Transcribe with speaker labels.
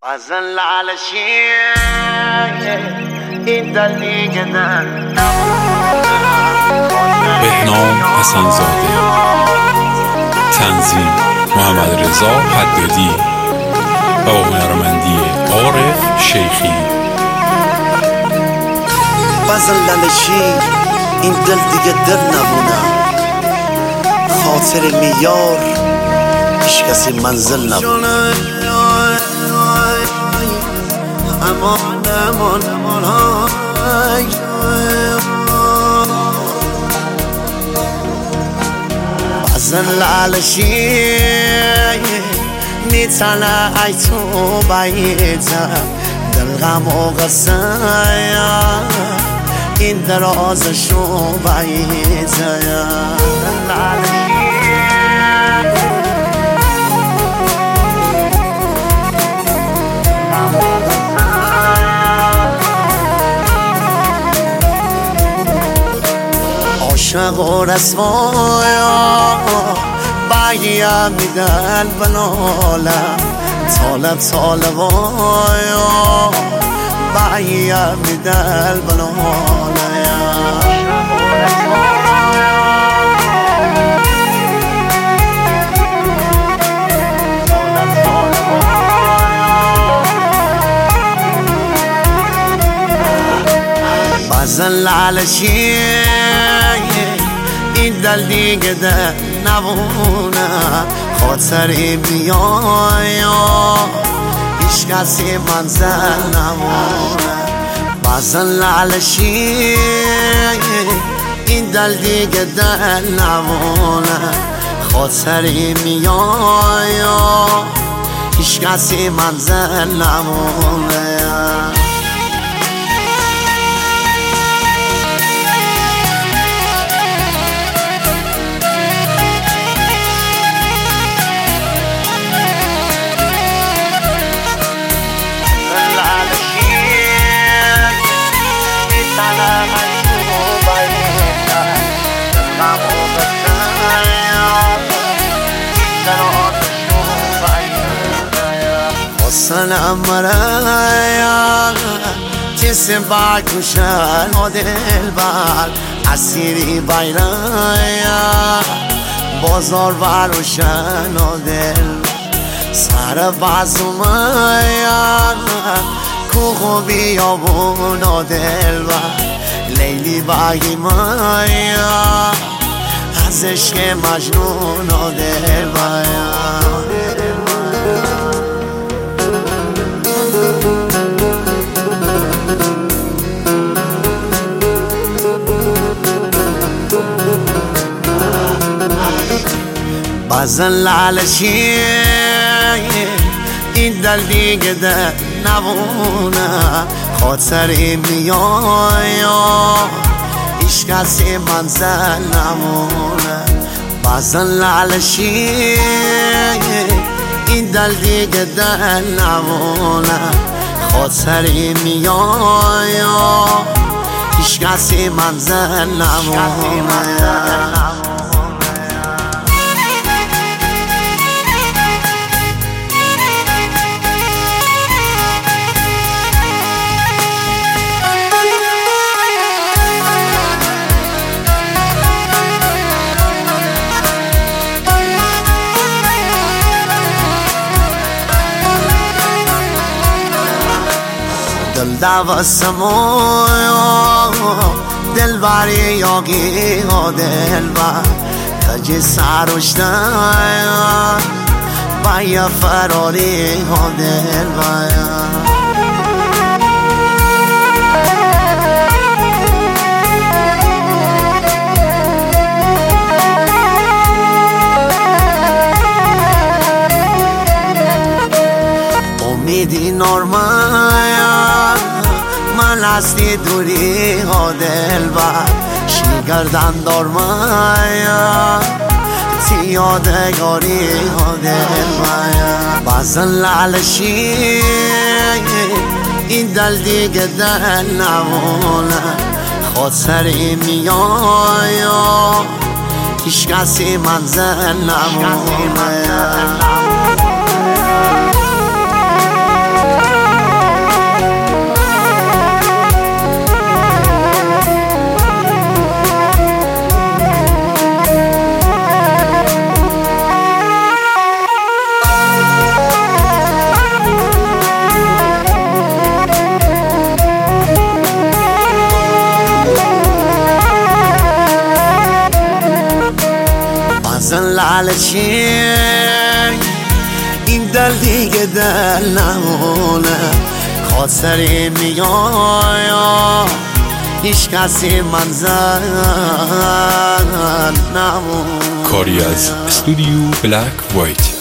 Speaker 1: بزن علشی این دل دیگه
Speaker 2: بهنام حسن‌زاده، تنظیم محمد رضا حدادی با هنرمندی عارف شیخی.
Speaker 1: بزن علشی این دل دیگه دل نبونه، خاطر میار هیچ کسی منزل نبونه. امان امان امان بزن علشی نیتنه ای تو باید دل غم و غصه این درازشو باید عاشق و رسوایا باید میدن بلاله طالب طالبایا باید میدن بلاله بزن علشی این دل دیگه دل نبونه، خاطری بیایا هیچ کسی منزل نمونه. بزن علشی این دل دیگه دل نبونه، خاطری میایا هیچ کسی منزل نمونه. سلام مرایا جسم باکوشن و دل بر اسیری بایرایا بازار بروشن و دل سر بازومایا کوه بیابون و دل بر لیلی باگی مایا از عشق مجنون و دل بایا. بزن علشی این دل دیگه دل نبونه، خاطری میایا هیچ کسی منزل نمونه. بزن علشی این دل دیگه دل نبونه، خاطری میایا هیچ کسی منزل نمونه. دل دوستمو دل بری یاگی و دل بر کجی سروشتن باید فراری و دل باید امیدی نورمایا من هستی دوری ها دل بر شیگردن دارمایا تی یادگاری ها دل بایا. بزن علشی این دل دیگه دل نمونه، خاطری میایا هیچ کسی منزل نمونه. بزن لالچی این دل دیگه دل نمونه خاطری میگم هیچ کسی منزل نمونه
Speaker 2: کاری از استودیو بلک وایت.